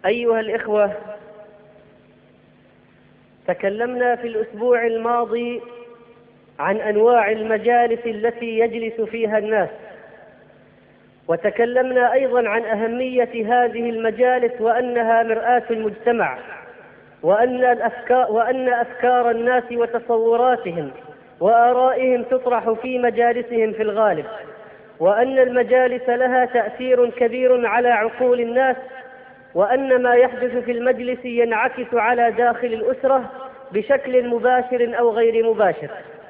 أيها الإخوة، تكلمنا في الأسبوع الماضي عن أنواع المجالس التي يجلس فيها الناس، وتكلمنا أيضا عن أهمية هذه المجالس وأنها مرآة المجتمع، وأن أفكار الناس وتصوراتهم وآرائهم تطرح في مجالسهم في الغالب، وأن المجالس لها تأثير كبير على عقول الناس، وأن ما يحدث في المجلس ينعكس على داخل الأسرة بشكل مباشر أو غير مباشر،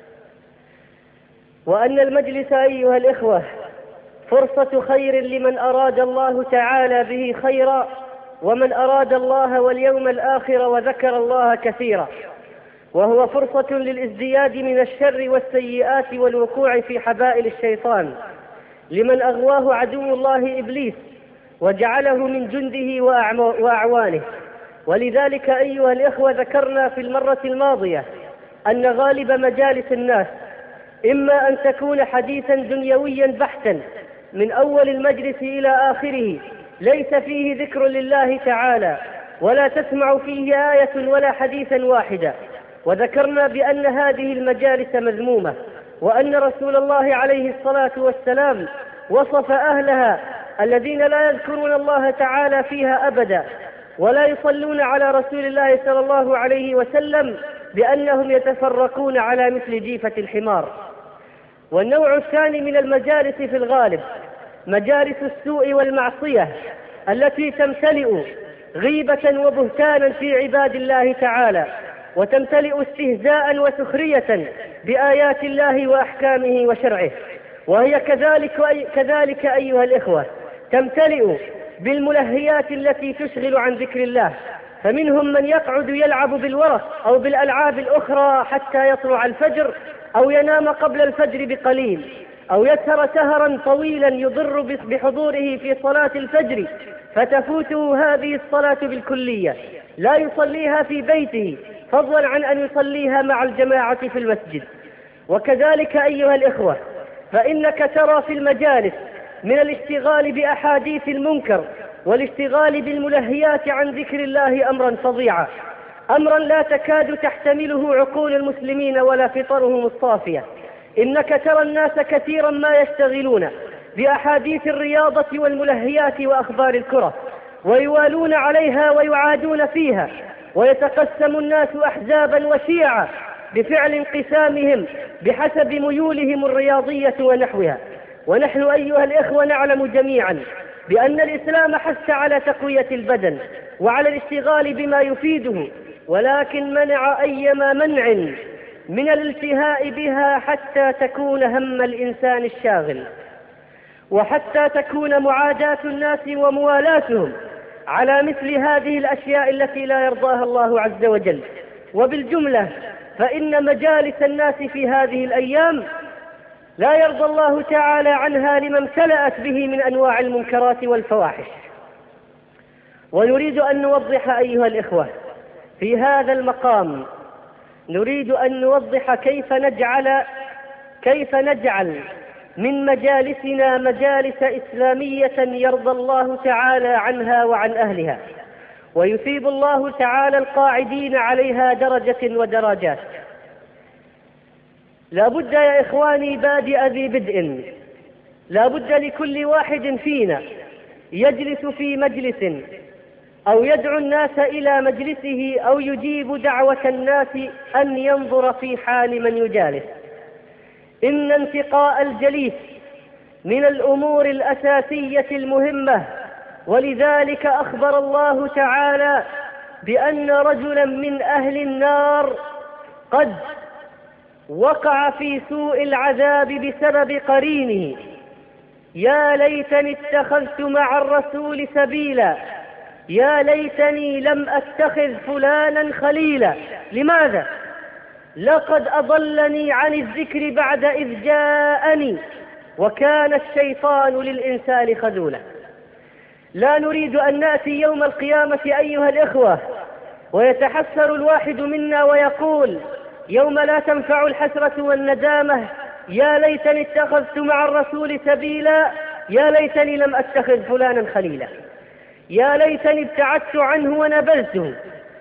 وأن المجلس أيها الإخوة فرصة خير لمن أراد الله تعالى به خيرا، ومن أراد الله واليوم الآخر وذكر الله كثيرا، وهو فرصة للازدياد من الشر والسيئات والوقوع في حبائل الشيطان لمن أغواه عدو الله إبليس وجعله من جنده وأعوانه. ولذلك أيها الإخوة ذكرنا في المرة الماضية أن غالب مجالس الناس إما أن تكون حديثا دنيويا بحتا من أول المجلس إلى آخره ليس فيه ذكر لله تعالى، ولا تسمع فيه آية ولا حديثا واحدا، وذكرنا بأن هذه المجالس مذمومة، وأن رسول الله عليه الصلاة والسلام وصف أهلها الذين لا يذكرون الله تعالى فيها أبدا ولا يصلون على رسول الله صلى الله عليه وسلم بأنهم يتفرقون على مثل جيفة الحمار. والنوع الثاني من المجالس في الغالب مجالس السوء والمعصية التي تمتلئ غيبة وبهتانا في عباد الله تعالى، وتمتلئ استهزاء وسخرية بآيات الله وأحكامه وشرعه، وهي كذلك أيها الإخوة تمتلئ بالملهيات التي تشغل عن ذكر الله، فمنهم من يقعد يلعب بالورق أو بالألعاب الأخرى حتى يطلع الفجر، أو ينام قبل الفجر بقليل، أو يسهر سهرا طويلا يضر بحضوره في صلاة الفجر فتفوته هذه الصلاة بالكلية، لا يصليها في بيته فضلا عن أن يصليها مع الجماعة في المسجد. وكذلك أيها الإخوة فإنك ترى في المجالس من الاشتغال بأحاديث المنكر والاشتغال بالملهيات عن ذكر الله أمرا فظيعا، أمرا لا تكاد تحتمله عقول المسلمين ولا فطرهم الصافية. إنك ترى الناس كثيرا ما يشتغلون بأحاديث الرياضة والملهيات وأخبار الكرة، ويوالون عليها ويعادون فيها، ويتقسم الناس أحزابا وشيعا بفعل انقسامهم بحسب ميولهم الرياضية ونحوها. ونحن أيها الإخوة نعلم جميعا بأن الإسلام حث على تقوية البدن وعلى الاشتغال بما يفيده، ولكن منع أيما منع من الالتهاء بها حتى تكون هم الإنسان الشاغل، وحتى تكون معاداة الناس وموالاتهم على مثل هذه الأشياء التي لا يرضاها الله عز وجل. وبالجملة فإن مجالس الناس في هذه الأيام لا يرضى الله تعالى عنها لما امتلأت به من أنواع المنكرات والفواحش. ونريد أن نوضح أيها الإخوة في هذا المقام، نريد أن نوضح كيف نجعل من مجالسنا مجالس إسلامية يرضى الله تعالى عنها وعن أهلها، ويثيب الله تعالى القاعدين عليها درجة ودرجات. لا بد يا إخواني بادئ ذي بدء، لا بد لكل واحد فينا يجلس في مجلس أو يدعو الناس إلى مجلسه أو يجيب دعوة الناس أن ينظر في حال من يجالس. إن انتقاء الجليس من الأمور الأساسية المهمة، ولذلك أخبر الله تعالى بأن رجلا من أهل النار قد وقع في سوء العذاب بسبب قرينه. يا ليتني اتخذت مع الرسول سبيلا، يا ليتني لم أتخذ فلانا خليلا. لماذا؟ لقد أضلني عن الذكر بعد إذ جاءني وكان الشيطان للإنسان خذولا. لا نريد أن نأتي يوم القيامة أيها الإخوة ويتحسر الواحد منا ويقول يوم لا تنفع الحسرة والندامة يا ليتني اتخذت مع الرسول سبيلا، يا ليتني لم أتخذ فلانا خليلا. يا ليتني ابتعدت عنه ونبذته،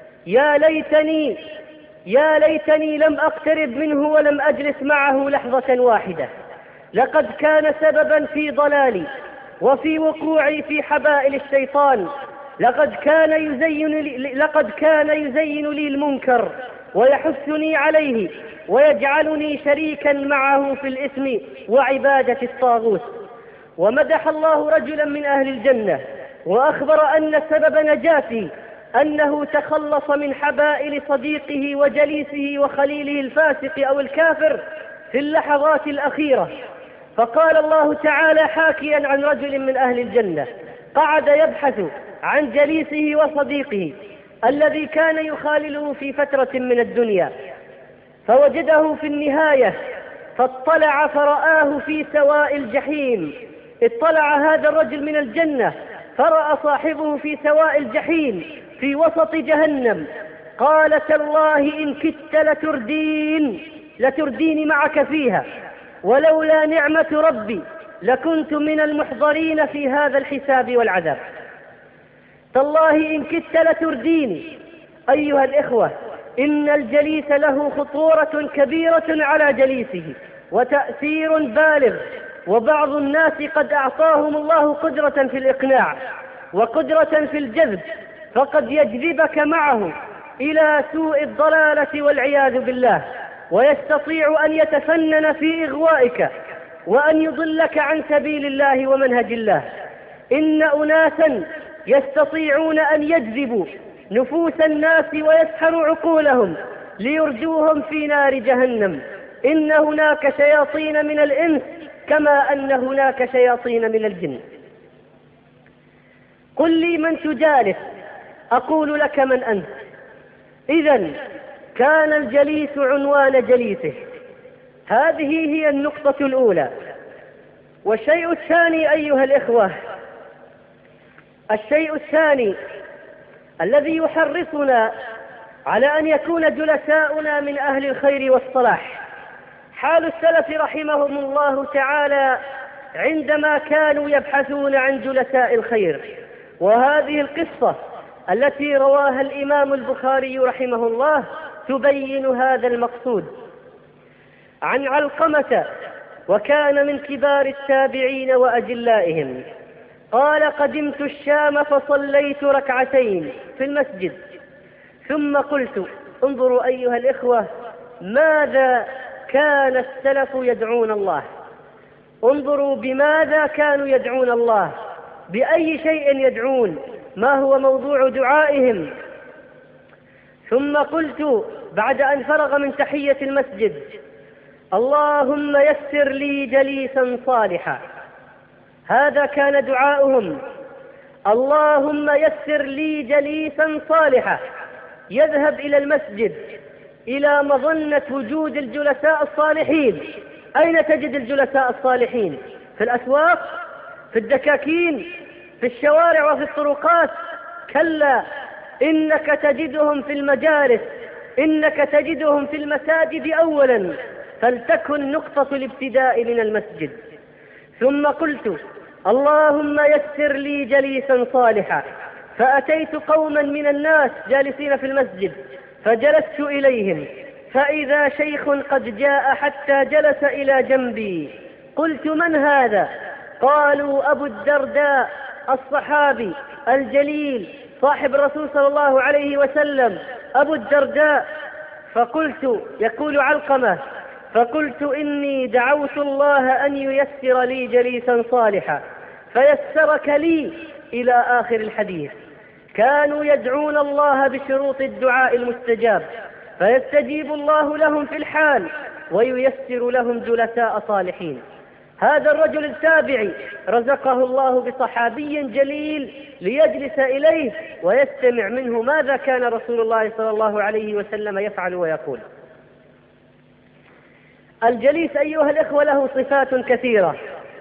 يا ليتني لم أقترب منه ولم أجلس معه لحظة واحدة. لقد كان سببا في ضلالي وفي وقوعي في حبائل الشيطان. لقد كان يزين لي المنكر ويحثني عليه ويجعلني شريكا معه في الإثم وعبادة الطاغوت. ومدح الله رجلا من أهل الجنة وأخبر أن سبب نجاته أنه تخلص من حبائل صديقه وجليسه وخليله الفاسق أو الكافر في اللحظات الأخيرة. فقال الله تعالى حاكيا عن رجل من أهل الجنة قعد يبحث عن جليسه وصديقه الذي كان يخالله في فترة من الدنيا، فوجده في النهاية فاطلع فرآه في سواء الجحيم. اطلع هذا الرجل من الجنة فرأى صاحبه في سواء الجحيم في وسط جهنم. قال تالله إن كدت لتردين معك فيها، ولولا نعمة ربي لكنت من المحضرين في هذا الحساب والعذاب. تالله إن كدت لترديني. أيها الإخوة، إن الجليس له خطورة كبيرة على جليسه وتأثير بالغ، وبعض الناس قد أعطاهم الله قدرة في الإقناع وقدرة في الجذب، فقد يجذبك معه إلى سوء الضلالة والعياذ بالله، ويستطيع أن يتفنن في إغوائك وأن يضلك عن سبيل الله ومنهج الله. إن أناسا يستطيعون أن يجذبوا نفوس الناس ويسحروا عقولهم ليرجوهم في نار جهنم. إن هناك شياطين من الإنس كما أن هناك شياطين من الجن. قل لي من تجالس أقول لك من أنت. إذن كان الجليس عنوان جليسه. هذه هي النقطة الأولى. والشيء الثاني أيها الإخوة، الشيء الثاني الذي يحرصنا على أن يكون جلساؤنا من أهل الخير والصلاح حال السلف رحمهم الله تعالى عندما كانوا يبحثون عن جلساء الخير. وهذه القصة التي رواها الإمام البخاري رحمه الله تبين هذا المقصود. عن علقمة، وكان من كبار التابعين وأجلائهم، قال قدمت الشام فصليت ركعتين في المسجد، ثم قلت انظروا أيها الإخوة ماذا كان السلف يدعون الله، انظروا بماذا كانوا يدعون الله، بأي شيء يدعون، ما هو موضوع دعائهم. ثم قلت بعد أن فرغ من تحية المسجد اللهم يسر لي جليسا صالحا. هذا كان دعاؤهم، اللهم يسر لي جليسا صالحا. يذهب إلى المسجد إلى مظنة وجود الجلساء الصالحين. أين تجد الجلساء الصالحين؟ في الأسواق، في الدكاكين، في الشوارع وفي الطرقات؟ كلا، إنك تجدهم في المجالس، إنك تجدهم في المساجد أولا، فلتكن نقطة الابتداء من المسجد. ثم قلت اللهم يسر لي جليسا صالحا. فأتيت قوما من الناس جالسين في المسجد فجلست إليهم، فإذا شيخ قد جاء حتى جلس إلى جنبي. قلت من هذا؟ قالوا أبو الدرداء الصحابي الجليل صاحب الرسول صلى الله عليه وسلم، أبو الدرداء. فقلت، يقول علقمة، فقلت إني دعوت الله أن ييسر لي جليسا صالحا فيسرك لي إلى آخر الحديث. كانوا يدعون الله بشروط الدعاء المستجاب، فيستجيب الله لهم في الحال وييسر لهم جلساء صالحين. هذا الرجل التابعي رزقه الله بصحابي جليل ليجلس إليه ويستمع منه ماذا كان رسول الله صلى الله عليه وسلم يفعل ويقول. الجليس أيها الإخوة له صفات كثيرة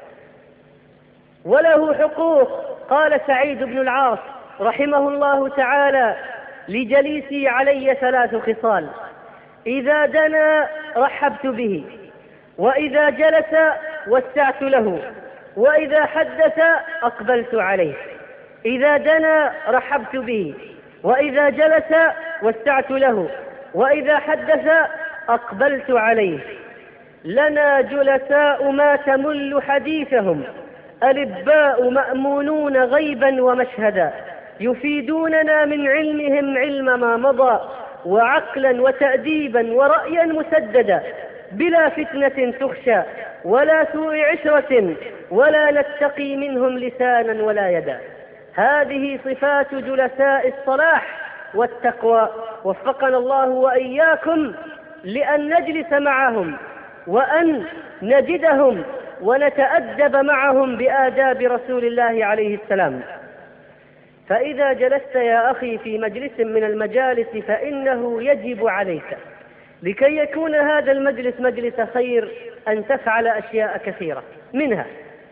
وله حقوق. قال سعيد بن العاص رحمه الله تعالى لجليسي علي 3 خصال: إذا دنا رحبت به، وإذا جلس وسعت له، وإذا حدث أقبلت عليه. إذا دنا رحبت به، وإذا جلس وسعت له، وإذا حدث أقبلت عليه. لنا جلساء ما تمل حديثهم، ألباء مأمونون غيبا ومشهدا، يفيدوننا من علمهم علم ما مضى، وعقلا وتأديبا ورأيا مسددا، بلا فتنة تخشى ولا سوء عشرة، ولا نتقي منهم لسانا ولا يدا. هذه صفات جلساء الصلاح والتقوى، وفقنا الله وإياكم لأن نجلس معهم وأن نجدهم ونتأدب معهم بآداب رسول الله عليه السلام. فإذا جلست يا أخي في مجلس من المجالس فإنه يجب عليك لكي يكون هذا المجلس مجلس خير أن تفعل أشياء كثيرة. منها: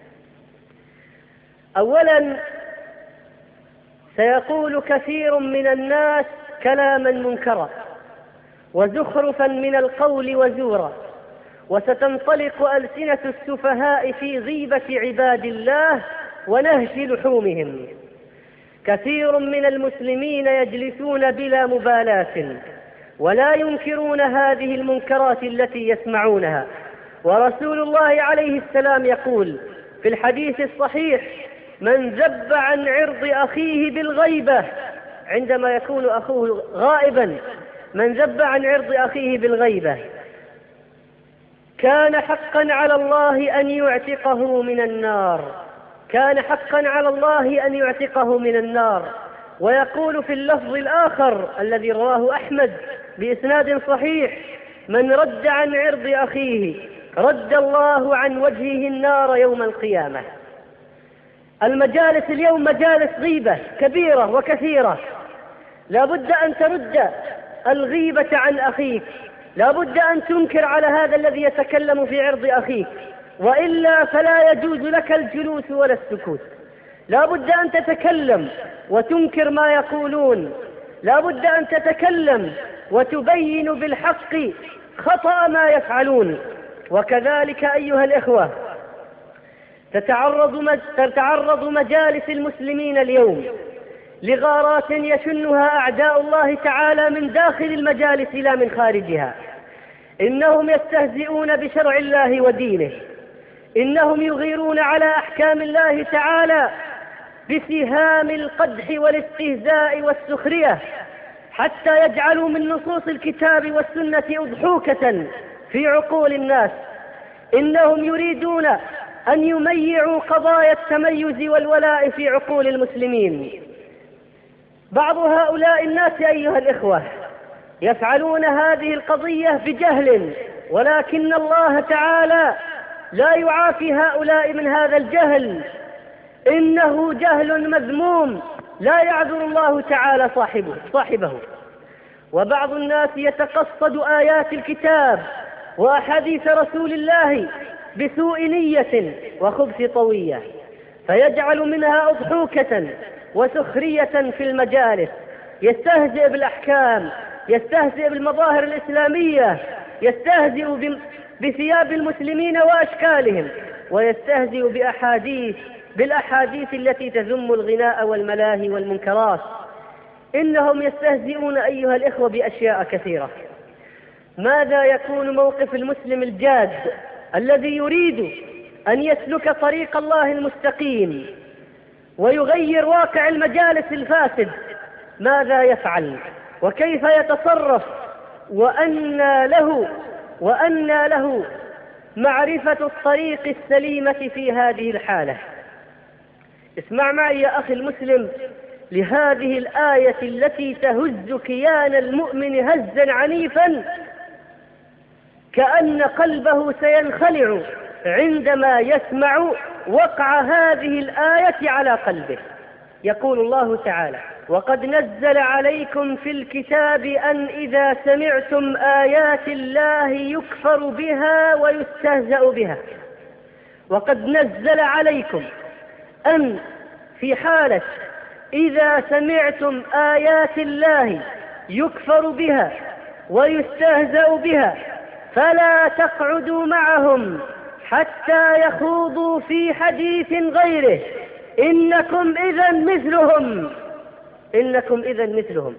أولا، سيقول كثير من الناس كلاما منكرا وزخرفا من القول وزورا، وستنطلق ألسنة السفهاء في غيبة عباد الله ونهش لحومهم. كثير من المسلمين يجلسون بلا مبالاة ولا ينكرون هذه المنكرات التي يسمعونها، ورسول الله عليه السلام يقول في الحديث الصحيح: من ذب عن عرض أخيه بالغيبة، عندما يكون أخوه غائبا، من ذب عن عرض أخيه بالغيبة كان حقا على الله أن يعتقه من النار، كان حقا على الله أن يعتقه من النار. ويقول في اللفظ الآخر الذي رواه أحمد بإسناد صحيح: من رد عن عرض أخيه رد الله عن وجهه النار يوم القيامة. المجالس اليوم مجالس غيبة كبيرة وكثيرة، لا بد أن ترد الغيبة عن أخيك، لا بد أن تنكر على هذا الذي يتكلم في عرض أخيك، وإلا فلا يجوز لك الجلوس ولا السكوت. لا بد أن تتكلم وتنكر ما يقولون، لا بد أن تتكلم وتبين بالحق خطأ ما يفعلون. وكذلك أيها الإخوة، تتعرض مجالس المسلمين اليوم لغارات يشنها أعداء الله تعالى من داخل المجالس لا من خارجها. إنهم يستهزئون بشرع الله ودينه، إنهم يغيرون على أحكام الله تعالى بسهام القدح والاستهزاء والسخرية، حتى يجعلوا من نصوص الكتاب والسنة أضحوكة في عقول الناس. إنهم يريدون أن يميعوا قضايا التميز والولاء في عقول المسلمين. بعض هؤلاء الناس أيها الإخوة يفعلون هذه القضية بجهل، ولكن الله تعالى لا يعافي هؤلاء من هذا الجهل، إنه جهل مذموم لا يعذر الله تعالى صاحبه. وبعض الناس يتقصد آيات الكتاب وأحاديث رسول الله بسوء نية وخبث طوية، فيجعل منها أضحوكة وسخرية في المجالس، يستهزئ بالأحكام، يستهزئ بالمظاهر الإسلامية، يستهزئ بثياب المسلمين وأشكالهم، ويستهزئ بالأحاديث التي تذم الغناء والملاهي والمنكرات. إنهم يستهزئون أيها الإخوة بأشياء كثيرة. ماذا يكون موقف المسلم الجاد الذي يريد أن يسلك طريق الله المستقيم ويغير واقع المجالس الفاسد؟ ماذا يفعل وكيف يتصرف وأنى له معرفة الطريق السليمة في هذه الحالة؟ اسمع معي يا أخي المسلم لهذه الآية التي تهز كيان المؤمن هزا عنيفا كأن قلبه سينخلع عندما يسمع وقع هذه الآية على قلبه. يقول الله تعالى: وقد نزل عليكم في الكتاب أن إذا سمعتم آيات الله يكفر بها ويستهزأ بها. وقد نزل عليكم أن في حالة إذا سمعتم آيات الله يكفر بها ويستهزأ بها فلا تقعدوا معهم حتى يخوضوا في حديث غيره إنكم إذا مثلهم، إنكم إذا مثلهم،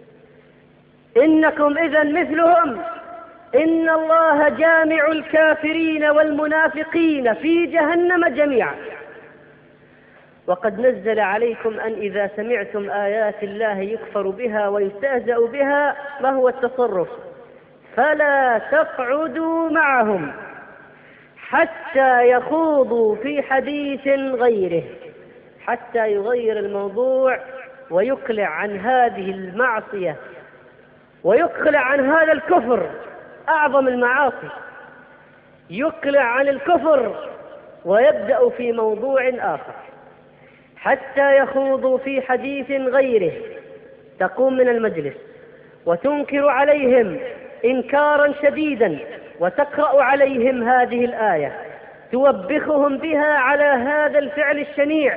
إنكم إذا مثلهم، إن الله جامع الكافرين والمنافقين في جهنم جميعا. وقد نزل عليكم أن إذا سمعتم آيات الله يكفر بها ويستهزأ بها ما هو التصرف؟ فلا تقعدوا معهم حتى يخوضوا في حديث غيره، حتى يغير الموضوع ويقلع عن هذه المعصية ويقلع عن هذا الكفر، أعظم المعاصي، يقلع عن الكفر ويبدأ في موضوع آخر، حتى يخوضوا في حديث غيره. تقوم من المجلس وتنكر عليهم إنكارا شديدا وتقرأ عليهم هذه الآية توبخهم بها على هذا الفعل الشنيع.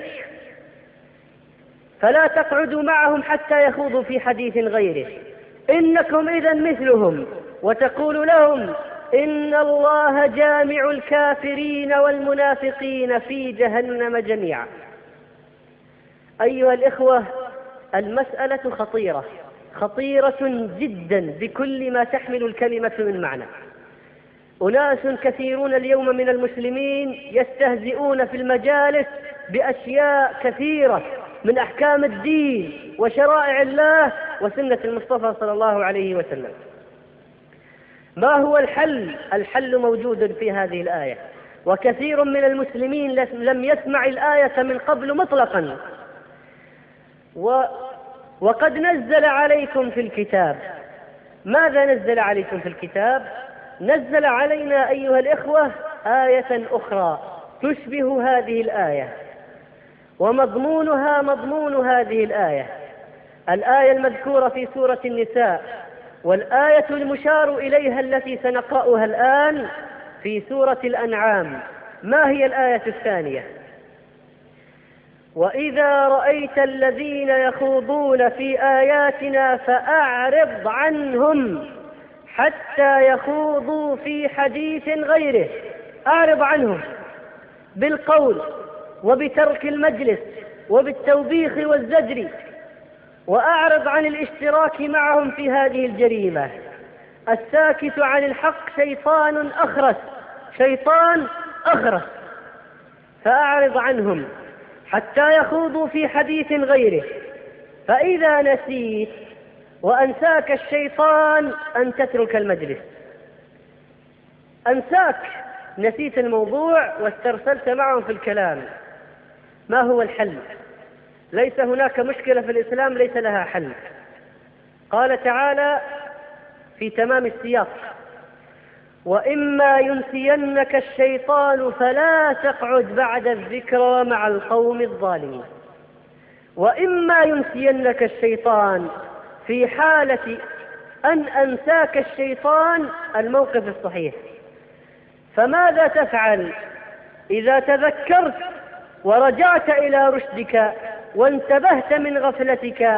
فلا تقعدوا معهم حتى يخوضوا في حديث غيره، إنكم إذا مثلهم، وتقول لهم إن الله جامع الكافرين والمنافقين في جهنم جميعا. أيها الإخوة، المسألة خطيرة، خطيرة جدا بكل ما تحمل الكلمة من معنى. أناس كثيرون اليوم من المسلمين يستهزئون في المجالس بأشياء كثيرة من أحكام الدين وشرائع الله وسنة المصطفى صلى الله عليه وسلم. ما هو الحل؟ الحل موجود في هذه الآية، وكثير من المسلمين لم يسمع الآية من قبل مطلقا. وقد نزل عليكم في الكتاب. ماذا نزل عليكم في الكتاب؟ نزل علينا أيها الإخوة آية أخرى تشبه هذه الآية، ومضمونها مضمون هذه الآية، الآية المذكورة في سورة النساء، والآية المشار إليها التي سنقرأها الآن في سورة الأنعام. ما هي الآية الثانية؟ وإذا رأيت الذين يخوضون في آياتنا فأعرض عنهم حتى يخوضوا في حديث غيره. أعرض عنهم بالقول وبترك المجلس وبالتوبيخ والزجر، وأعرض عن الاشتراك معهم في هذه الجريمة. الساكت عن الحق شيطان أخرس، شيطان أخرس. فأعرض عنهم حتى يخوضوا في حديث غيره، فإذا نسيت وأنساك الشيطان أن تترك المجلس، أنساك، نسيت الموضوع واسترسلت معهم في الكلام. ما هو الحل؟ ليس هناك مشكلة في الإسلام ليس لها حل. قال تعالى في تمام السياق: وإما ينسينك الشيطان فلا تقعد بعد الذكرى مع القوم الظالمين. وإما ينسينك الشيطان في حالة أن أنساك الشيطان الموقف الصحيح. فماذا تفعل إذا تذكرت ورجعت إلى رشدك وانتبهت من غفلتك؟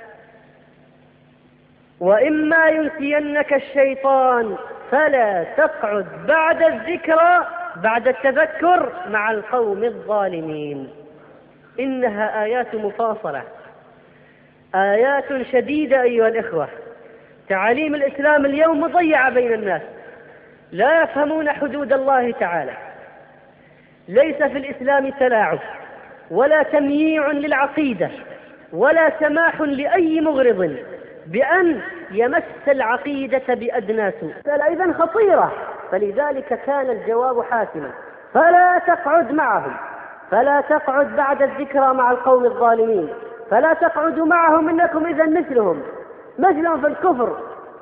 وإما ينسينك الشيطان فلا تقعد بعد الذكرى، بعد التذكر، مع القوم الظالمين. إنها آيات مفاصلة، آيات شديدة أيها الإخوة. تعاليم الإسلام اليوم مضيعة بين الناس، لا يفهمون حدود الله تعالى. ليس في الإسلام تلاعب ولا تمييع للعقيدة ولا سماح لأي مغرض بأن يمس العقيدة بأدنى سوء. إذن خطيرة، فلذلك كان الجواب حاسما: فلا تقعد معهم، فلا تقعد بعد الذكرى مع القوم الظالمين، فلا تقعدوا معهم، إنكم إذن مثلهم في الكفر.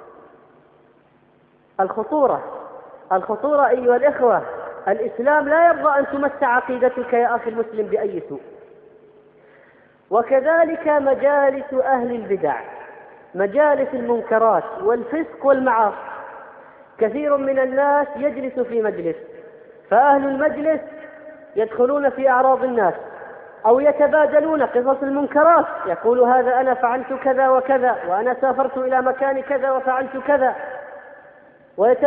الخطورة أيها الإخوة، الإسلام لا يرضى أن تمس عقيدتك يا أخي المسلم بأي سوء. وكذلك مجالس أهل البدع، مجالس المنكرات والفسق والمعاصي. كثير من الناس يجلس في مجلس، فأهل المجلس يدخلون في أعراض الناس أو يتبادلون قصص المنكرات، يقول هذا أنا فعلت كذا وكذا، وأنا سافرت إلى مكان كذا وفعلت كذا،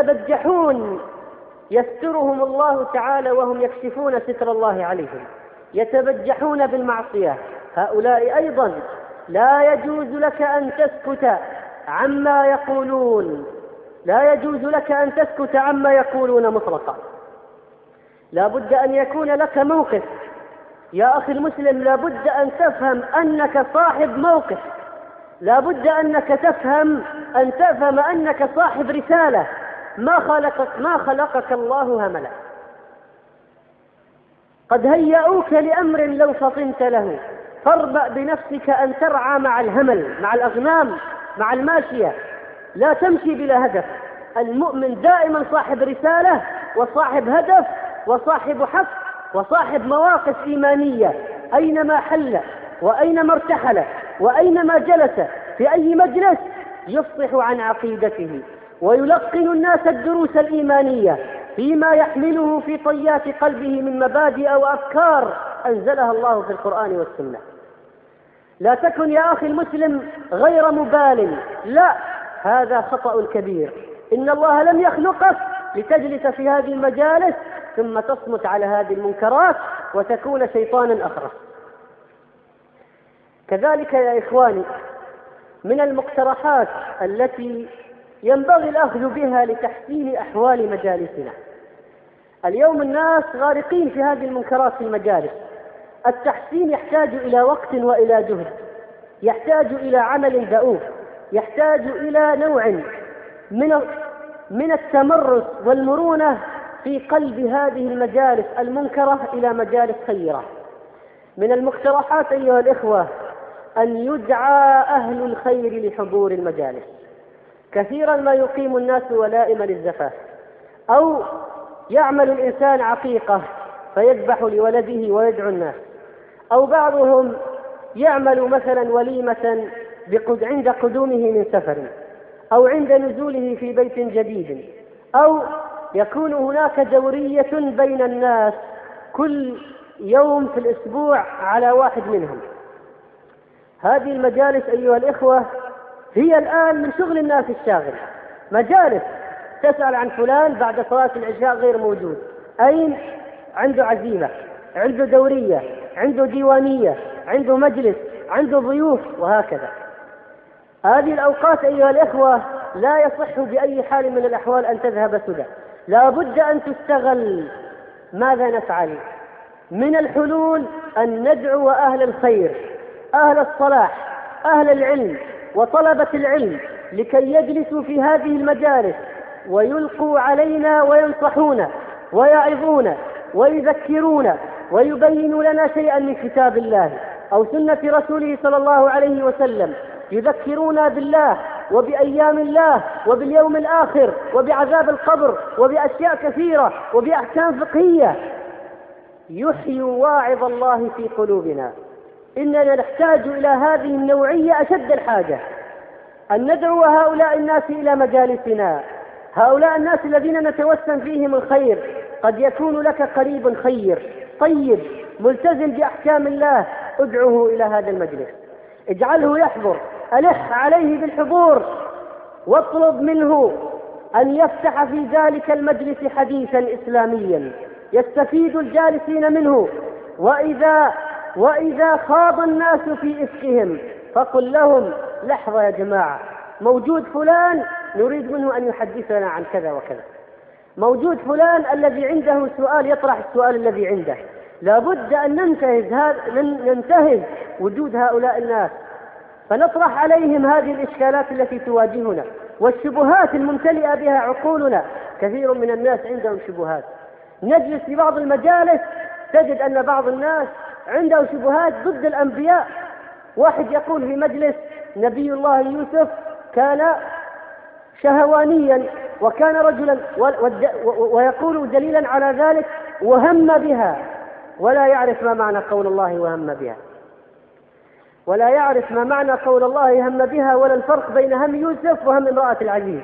ويتبجحون يسترهم الله تعالى وهم يكشفون ستر الله عليهم. يتبجحون بالمعصية، هؤلاء أيضا لا يجوز لك أن تسكت عما يقولون، لا يجوز لك أن تسكت عما يقولون مطلقا. لا بد أن يكون لك موقف يا أخي المسلم، لا بد أن تفهم أنك صاحب موقف، لا بد أنك تفهم أنك صاحب رسالة. ما خلقك الله هملا، قد هيئوك لأمر لو فطنت له، فاربأ بنفسك أن ترعى مع الهمل، مع الأغنام، مع الماشية، لا تمشي بلا هدف. المؤمن دائما صاحب رسالة وصاحب هدف وصاحب حق وصاحب مواقف إيمانية، أينما حل وأينما ارتحل وأينما جلس في أي مجلس يفصح عن عقيدته ويلقن الناس الدروس الإيمانية فيما يحمله في طيات قلبه من مبادئ وأفكار أنزلها الله في القرآن والسنة. لا تكن يا أخي المسلم غير مبال، لا، هذا خطأ كبير. إن الله لم يخلقك لتجلس في هذه المجالس ثم تصمت على هذه المنكرات وتكون شيطانا أخرس. كذلك يا إخواني، من المقترحات التي ينبغي الأخذ بها لتحسين أحوال مجالسنا، اليوم الناس غارقين في هذه المنكرات في المجالس. التحسين يحتاج إلى وقت وإلى جهد، يحتاج إلى عمل دؤوب، يحتاج إلى نوع من التمرس والمرونة في قلب هذه المجالس المنكرة إلى مجالس خيرة. من المقترحات أيها الإخوة أن يدعى أهل الخير لحضور المجالس. كثيرا ما يقيم الناس ولائم للزفاف، أو يعمل الإنسان عقيقة فيذبح لولده ويدعو الناس، أو بعضهم يعمل مثلا وليمة عند قدومه من سفر، أو عند نزوله في بيت جديد، أو يكون هناك دورية بين الناس كل يوم في الأسبوع على واحد منهم. هذه المجالس أيها الإخوة هي الآن من شغل الناس الشاغل، مجالس تسأل عن فلان بعد صلاة العشاء غير موجود، أين؟ عنده عزيمة، عنده دورية، عنده ديوانية، عنده مجلس، عنده ضيوف، وهكذا. هذه الأوقات أيها الإخوة لا يصح بأي حال من الأحوال أن تذهب سدى، لا بد أن تستغل. ماذا نفعل؟ من الحلول أن ندعو أهل الخير، أهل الصلاح، أهل العلم وطلبة العلم لكي يجلسوا في هذه المجالس ويلقوا علينا وينصحون ويعظون ويذكرون ويبينوا لنا شيئا من كتاب الله أو سنة رسوله صلى الله عليه وسلم، يذكرونا بالله وبأيام الله وباليوم الآخر وبعذاب القبر وبأشياء كثيرة وبأحكام فقهية يحيي واعظ الله في قلوبنا. إننا نحتاج إلى هذه النوعية أشد الحاجة، أن ندعو هؤلاء الناس إلى مجالسنا، هؤلاء الناس الذين نتوسم فيهم الخير. قد يكون لك قريب خير طيب ملتزم بأحكام الله، ادعوه إلى هذا المجلس، اجعله يحضر، ألح عليه بالحضور، واطلب منه أن يفتح في ذلك المجلس حديثا إسلاميا يستفيد الجالسين منه. وإذا خاض الناس في إفكهم فقل لهم لحظة يا جماعة، موجود فلان نريد منه أن يحدثنا عن كذا وكذا، موجود فلان الذي عنده سؤال يطرح السؤال الذي عنده. لابد أن ننتهز وجود هؤلاء الناس فنطرح عليهم هذه الإشكالات التي تواجهنا والشبهات الممتلئة بها عقولنا. كثير من الناس عندهم شبهات، نجلس في بعض المجالس تجد أن بعض الناس عنده شبهات ضد الأنبياء. واحد يقول في مجلس نبي الله يوسف كان شهوانيا وكان رجلا، ويقول دليلا على ذلك وهم بها، ولا يعرف ما معنى قول الله وهم بها، ولا يعرف ما معنى قول الله هم بها، ولا الفرق بين هم يوسف وهم امرأة العزيز.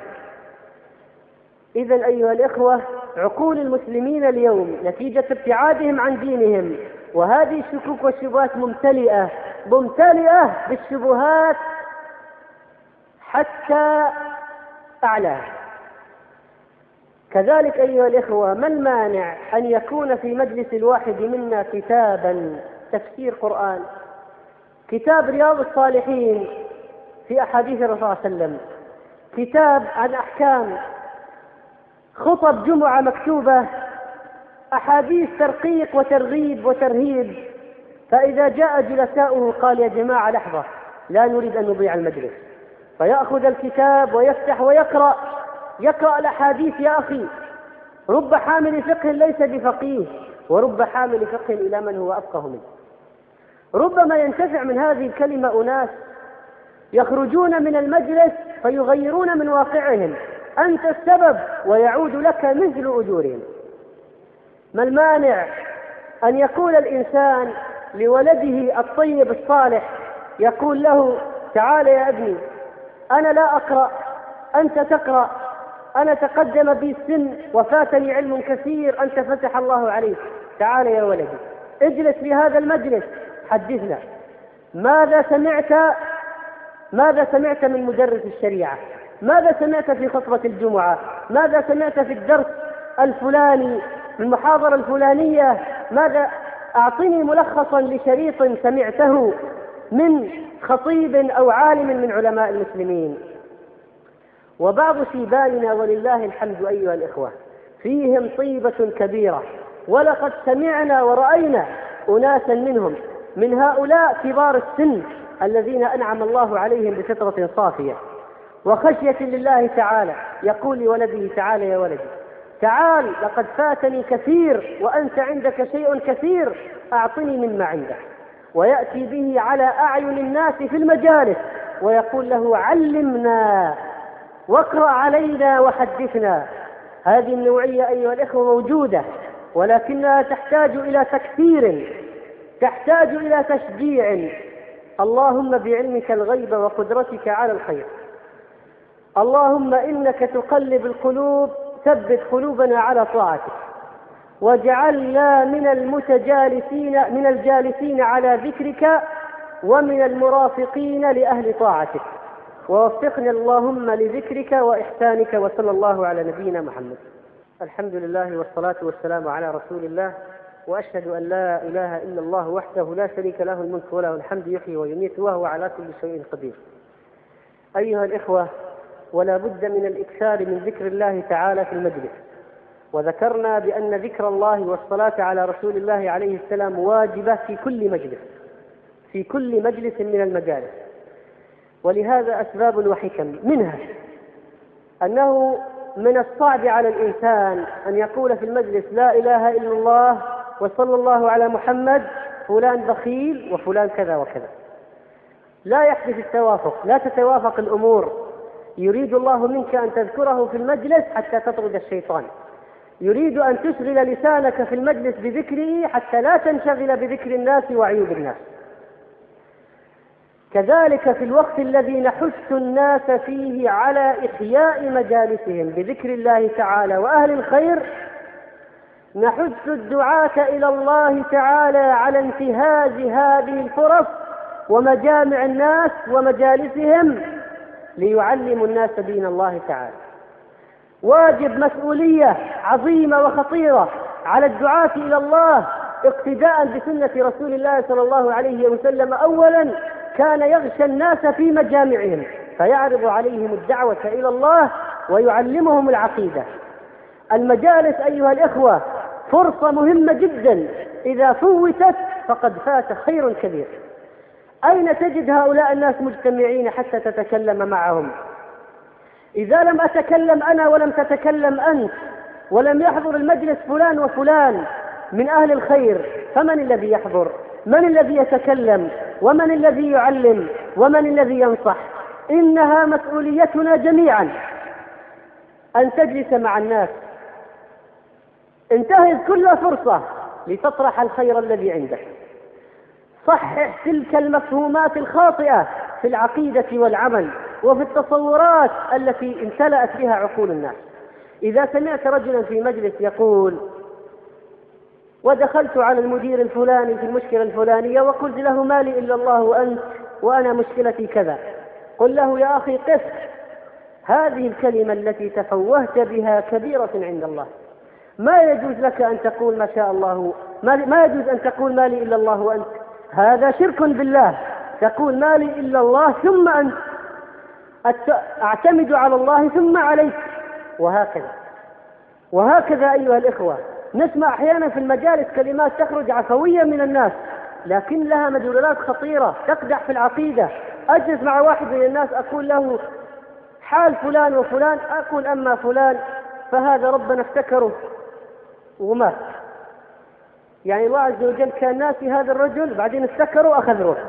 إذن أيها الإخوة، عقول المسلمين اليوم نتيجة ابتعادهم عن دينهم وهذه الشكوك والشبهات ممتلئة بالشبهات حتى أعلاها. كذلك أيها الإخوة، ما المانع أن يكون في مجلس الواحد منا كتابا تفسير قرآن، كتاب رياض الصالحين في أحاديث الرسول صلى الله عليه وسلم، كتاب عن أحكام، خطب جمعة مكتوبة، أحاديث ترقيق وترغيب وترهيب. فإذا جاء جلساؤه قال: يا جماعة لحظة، لا نريد أن نضيع المجلس، فيأخذ الكتاب ويفتح ويقرأ الأحاديث. يا أخي، رب حامل فقه ليس بفقيه، ورب حامل فقه إلى من هو أفقه منه. ربما ينتفع من هذه الكلمة أناس يخرجون من المجلس فيغيرون من واقعهم، أنت السبب، ويعود لك مثل أجورهم. ما المانع أن يقول الإنسان لولده الطيب الصالح، يقول له: تعال يا ابني، أنا لا أقرأ، أنت تقرأ، أنا تقدم بي السن وفاتني علم كثير، أنت فتح الله عليك، تعال يا ولدي، اجلس في هذا المجلس، حدثنا ماذا سمعت من مدرس الشريعة، ماذا سمعت في خطبة الجمعة، ماذا سمعت في الدرس الفلاني، في المحاضرة الفلانية، ماذا؟ أعطني ملخصا لشريط سمعته من خطيب أو عالم من علماء المسلمين. وبعض شيباننا ولله الحمد أيها الإخوة فيهم طيبة كبيرة، ولقد سمعنا ورأينا أناسا منهم، من هؤلاء كبار السن الذين أنعم الله عليهم بفطرة صافية وخشية لله تعالى، يقول لولده: تعال يا ولدي، تعال، لقد فاتني كثير وأنت عندك شيء كثير، أعطني مما عندك. ويأتي به على أعين الناس في المجالس ويقول له: علمنا واقرأ علينا وحدثنا. هذه النوعية أيها الإخوة موجودة، ولكنها تحتاج إلى تكثير، تحتاج إلى تشجيع. اللهم بعلمك الغيب وقدرتك على الخير، اللهم إنك تقلب القلوب، ثبت قلوبنا على طاعتك، واجعلنا من الجالسين على ذكرك ومن المرافقين لأهل طاعتك، ووفقنا اللهم لذكرك وإحسانك. وصلى الله على نبينا محمد. الحمد لله والصلاة والسلام على رسول الله، وأشهد أن لا إله إلا الله وحده لا شريك له، الملك وله الحمد، يحيي ويميت وهو على كل شيء قدير. أيها الإخوة، ولا بد من الإكثار من ذكر الله تعالى في المجلس، وذكرنا بأن ذكر الله والصلاة على رسول الله عليه السلام واجبة في كل مجلس من المجالس. ولهذا أسباب وحكم، منها أنه من الصعب على الإنسان أن يقول في المجلس: لا إله إلا الله وصلى الله على محمد، فلان بخيل وفلان كذا وكذا. لا يحدث التوافق، لا تتوافق الأمور. يريد الله منك أن تذكره في المجلس حتى تطرد الشيطان، يريد أن تشغل لسانك في المجلس بذكره حتى لا تنشغل بذكر الناس وعيوب الناس. كذلك في الوقت الذي نحث الناس فيه على إحياء مجالسهم بذكر الله تعالى وأهل الخير، نحث الدعاة إلى الله تعالى على انتهاز هذه الفرص ومجامع الناس ومجالسهم ليعلموا الناس دين الله تعالى. واجب، مسؤولية عظيمة وخطيرة على الدعاة إلى الله، اقتداء بسنة رسول الله صلى الله عليه وسلم. أولا، كان يغشى الناس في مجامعهم فيعرض عليهم الدعوة إلى الله ويعلمهم العقيدة. المجالس أيها الإخوة فرصة مهمة جدا، إذا فوتت فقد فات خير كبير. أين تجد هؤلاء الناس مجتمعين حتى تتكلم معهم؟ إذا لم أتكلم أنا ولم تتكلم أنت، ولم يحضر المجلس فلان وفلان من أهل الخير، فمن الذي يحضر؟ من الذي يتكلم؟ ومن الذي يعلم؟ ومن الذي ينصح؟ إنها مسؤوليتنا جميعا أن تجلس مع الناس. انتهز كل فرصة لتطرح الخير الذي عندك، صحح تلك المفهومات الخاطئة في العقيدة والعمل وفي التصورات التي امتلأت بها عقول الناس. إذا سمعت رجلا في مجلس يقول: ودخلت على المدير الفلاني في المشكلة الفلانية وقلت له: ما لي إلا الله وأنت، وأنا مشكلتي كذا، قل له: يا أخي قف، هذه الكلمة التي تفوهت بها كبيرة عند الله. ما يجوز لك أن تقول ما شاء الله، ما يجوز أن تقول ما لي إلا الله وأنت، هذا شرك بالله. تقول ما لي إلا الله ثم أنت، أعتمد على الله ثم عليك، وهكذا أيها الإخوة. نسمع أحيانا في المجالس كلمات تخرج عفوية من الناس لكن لها مدلولات خطيرة تقدح في العقيدة. أجلس مع واحد من الناس أقول له حال فلان وفلان، أقول أما فلان فهذا ربنا افتكره ومات، يعني الله عز وجل كان ناسي هذا الرجل بعدين افتكره وأخذ روح.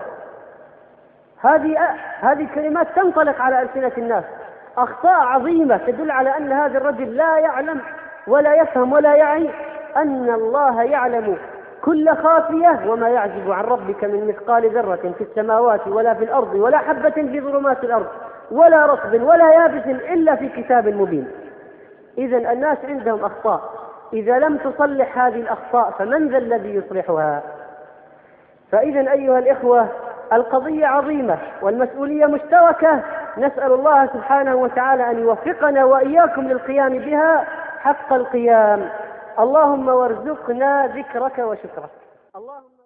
هذه كلمات تنطلق على ألسنة الناس، أخطاء عظيمة تدل على أن هذا الرجل لا يعلم ولا يفهم ولا يعي أن الله يعلم كل خافية، وما يعزب عن ربك من مثقال ذرة في السماوات ولا في الأرض ولا حبة في ظلمات الأرض ولا رطب ولا يابس إلا في كتاب مبين. إذن الناس عندهم أخطاء، إذا لم تصلح هذه الأخطاء فمن ذا الذي يصلحها؟ فإذن أيها الإخوة القضية عظيمة والمسؤولية مشتركة، نسأل الله سبحانه وتعالى أن يوفقنا وإياكم للقيام بها حق القيام. اللهم وارزقنا ذكرك وشكرك. اللهم